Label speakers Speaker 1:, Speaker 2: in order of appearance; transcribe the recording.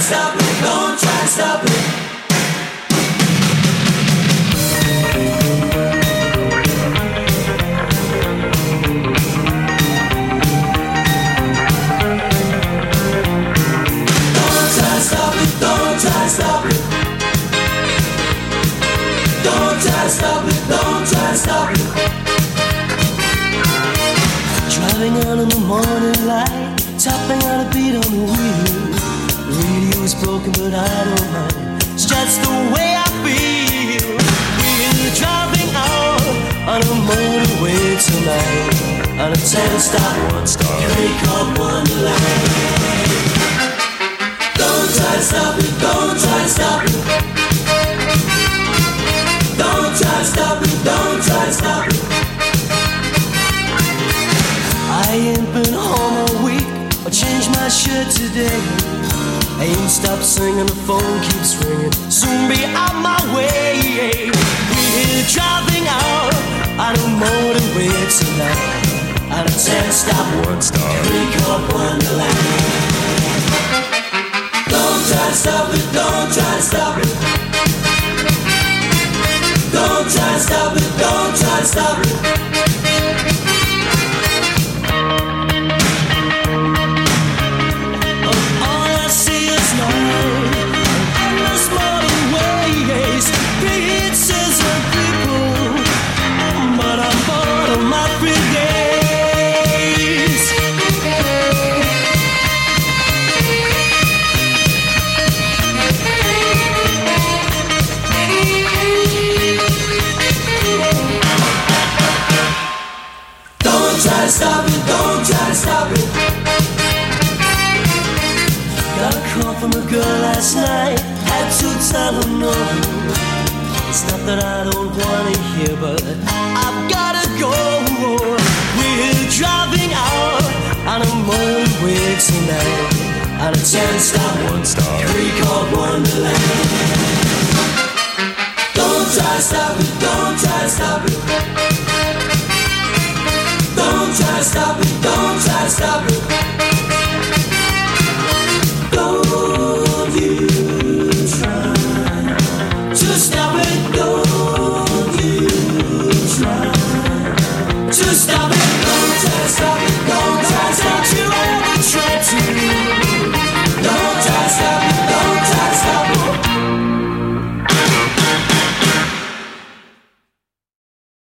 Speaker 1: stop it, don't try to stop it. Don't try to stop it, don't try to stop it. Don't try to stop it, don't try to stop it. Driving out in the morning light, tapping out a beat on the wheel. Radio's broken but I don't mind, it's just the way I feel. We're driving out on a motorway tonight, on a 10-stop, 1-star Cape Cod Wonderland. Don't try to stop it, don't try to stop it. Don't try to stop it, don't try to stop it. I ain't been home all week, I changed my shirt today. I ain't stopped singing, the phone keeps ringing, soon be on my way. We're driving out on a motorway tonight, on a 10-stop, 1-star Cape Cod Wonderland. Don't try to stop it, don't try to stop it. Don't try to stop it, don't try to stop it. Stop it, don't try to stop it. Got a call from a girl last night, had to tell her no. It's not that I don't wanna hear, but I've gotta go. We're driving out on a motorway tonight, on a 10-stop, 1-star Cape Cod Wonderland. Don't try to stop it, don't try to stop it. Don't try to stop it, don't try to stop it. Don't you try to stop it. Don't you try to stop it.